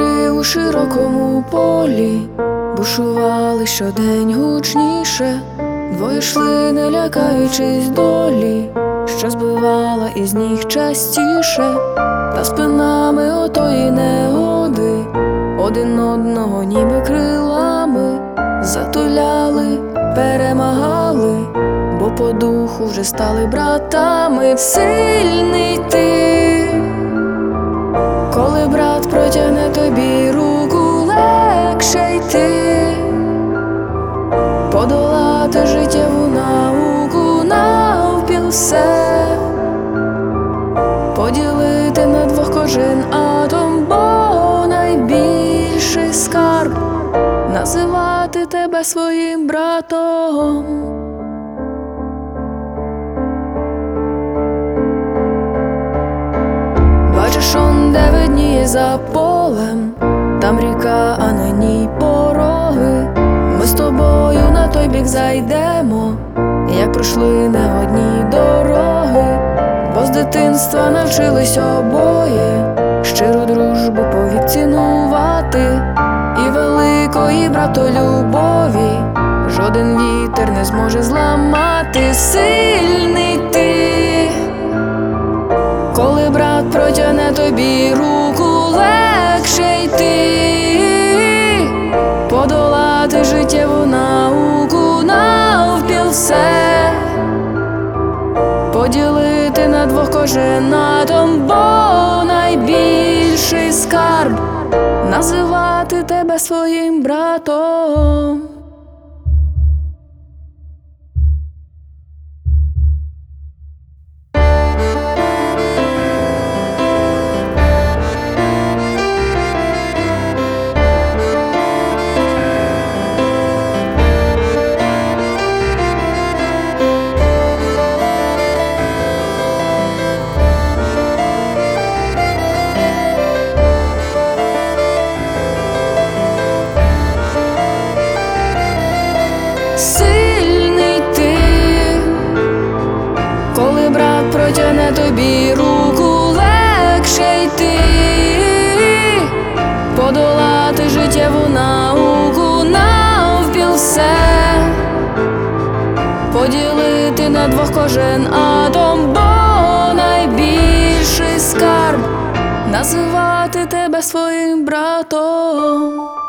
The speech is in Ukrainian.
Вітри у широкому полі бушували щодень гучніше. Двоє йшли, не лякаючись долі, що збивала із ніг частіше. Та спинами отої негоди один одного ніби крилами затуляли, перемагали, бо по духу вже стали братами. Сильний ти, коли брат протягне тобі руку, легше йти, подолати життєву науку навпіл все, поділити на двох кожен атом, бо найбільший скарб називати тебе своїм братом. Бачиш, он де видніє за полем, там ріка, а на ній пороги. Ми з тобою на той бік зайдемо, як пройшли не одні дороги, бо з дитинства навчились обоє щиру дружбу повік цінувати, і великої братолюбові жоден вітер не зможе зламати. Сильний ти, коли брат протягне тобі руку, легше йти, подолати життєву науку навпіл все, поділити на двох кожен атом, бо найбільший скарб називати тебе своїм братом. Сильний ти, коли брат протягне тобі руку, легше йти, подолати життєву науку навпіл все, поділити на двох кожен атом, бо найбільший скарб називати тебе своїм братом.